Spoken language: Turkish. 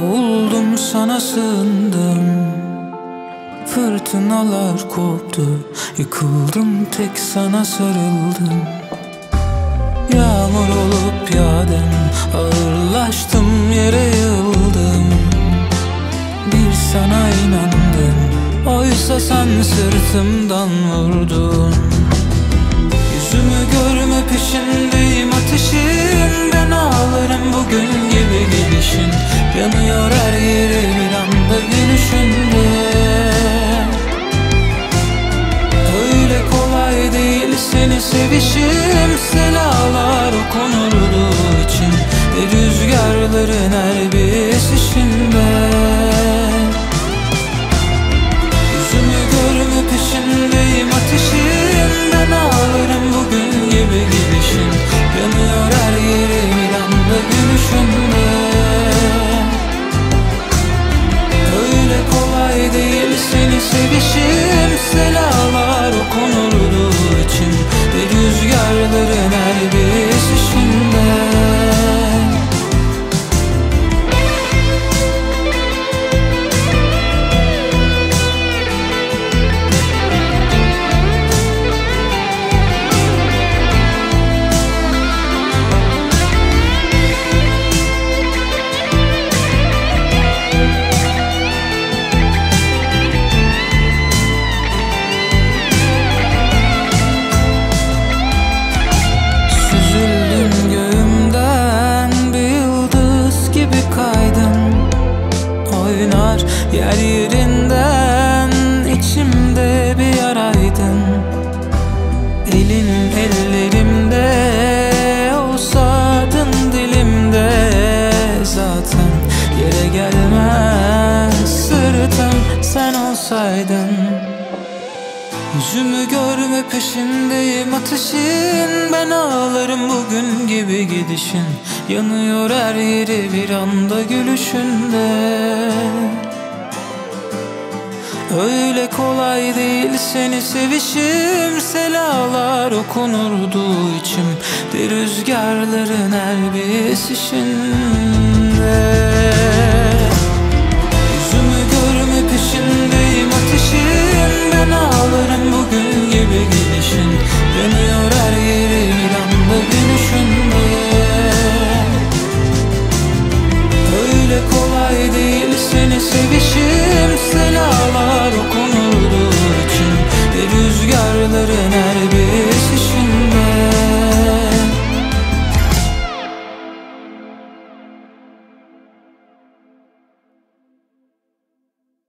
Boğuldum sana sığındım, fırtınalar koptu, yıkıldım tek sana sarıldım. Yağmur olup yağdım, ağırlaştım yere yığıldım. Bir sana inandım, oysa sen sırtımdan vurdun. Yüzümü görme peşindeyim ateşin, ben ağlarım bugün gibi gidişin. Yanıyor her yeri bir anda gülüşünde. Öyle kolay değil seni sevişim, selalar okunurdu için ve rüzgarların her bir esişinde. Yüzümü görme peşindeyim ateşin, ben ağlarım bugün gibi gidişin. Yanıyor her yeri bir anda gülüşünde. Öyle kolay değil seni sevişim, selalar okunurdu için ve rüzgarların her bir esişinde. Yer yerinden içimde bir yaraydın. Elin ellerimde olsa adın dilimde. Zaten yere gelmez sırtım sen olsaydın. Yüzümü görme peşindeyim ateşin, ben ağlarım bugün gibi gidişin. Yanıyor her yeri bir anda gülüşünde. Öyle kolay değil seni sevişim, selalar okunurdu içim de rüzgarların her bir esişinde.